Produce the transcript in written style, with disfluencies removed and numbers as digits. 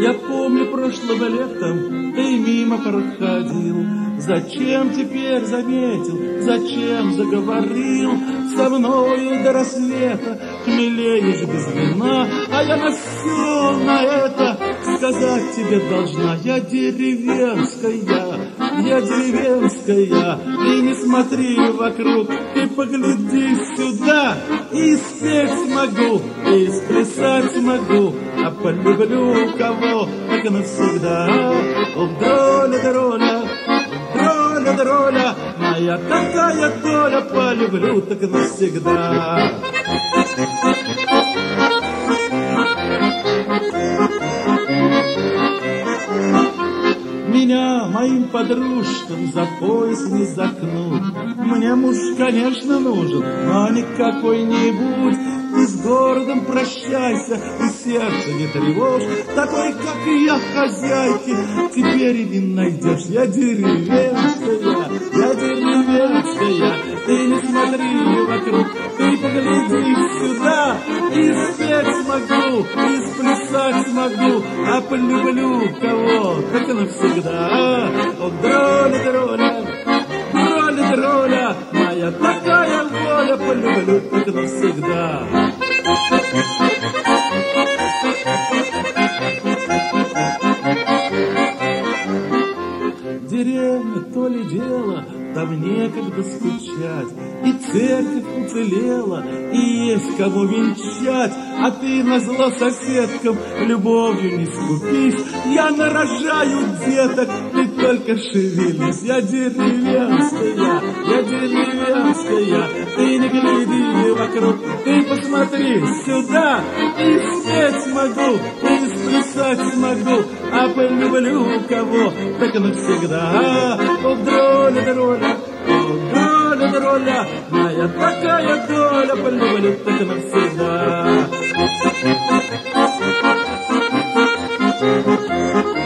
Я помню, прошлым летом ты мимо проходил. Зачем теперь заметил, зачем заговорил со мною до рассвета, хмелеешь без вина, а я на все на это сказать тебе должна. Я деревенская, ты не смотри вокруг, ты погляди сюда, и спеть могу, и сплясать могу, а полюблю кого, так навсегда. Ох, доля, доля, моя такая доля, полюблю так навсегда. Меня моим подружкам за пояс не заткнут. Мне муж, конечно, нужен, но не какой-нибудь. Ты с городом прощайся, и сердце не тревожь. Такой, как и я, хозяйки, теперь и не найдешь. Я деревенская, ты не смотри вокруг, ты погляди сюда, и спеть смогу, и сплясать смогу, а полюблю кого, так и навсегда. О, дроля, моя такая воля, полюблю так и навсегда. Деревня то ли дело, там некогда скучать, и церковь уцелела, и есть кому венчать, а ты назло соседкам любовью не скупись. Я нарожаю деток, ты только шевелись. Я деревенская, ты не гляди вокруг, ты посмотри сюда, и спеть могу, и сплясать смогу, а полюблю кого, так навсегда. О, доля, моя такая доля, полюблю так навсегда.